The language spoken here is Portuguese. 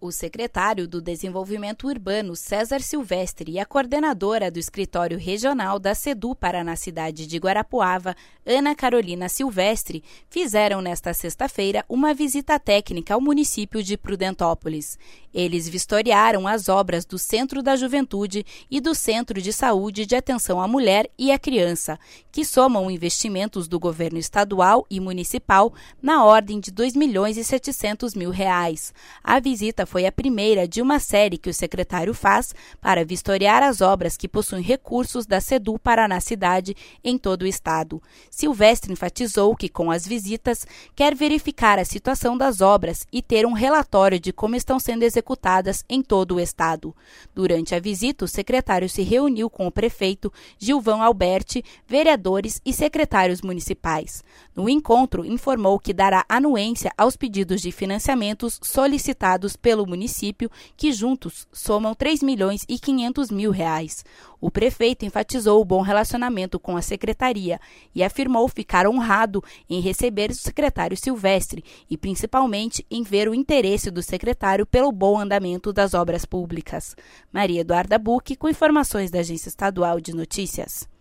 O secretário do Desenvolvimento Urbano, César Silvestre, e a coordenadora do Escritório Regional da Sedupar na cidade de Guarapuava, Ana Carolina Silvestre, fizeram nesta sexta-feira uma visita técnica ao município de Prudentópolis. Eles vistoriaram as obras do Centro da Juventude e do Centro de Saúde de Atenção à Mulher e à Criança, que somam investimentos do governo estadual e municipal na ordem de R$ 2.700.000. A visita foi a primeira de uma série que o secretário faz para vistoriar as obras que possuem recursos da Sedupar na cidade em todo o estado. Silvestre enfatizou que, com as visitas, quer verificar a situação das obras e ter um relatório de como estão sendo executadas em todo o estado. Durante a visita, o secretário se reuniu com o prefeito Gilvão Alberti, vereadores e secretários municipais. No encontro, informou que dará anuência aos pedidos de financiamentos solicitados pelo município, que juntos somam R$ 3.500.000. O prefeito enfatizou o bom relacionamento com a secretaria e afirmou ficar honrado em receber o secretário Silvestre e, principalmente, em ver o interesse do secretário pelo bom andamento das obras públicas. Maria Eduarda Bucchi, com informações da Agência Estadual de Notícias.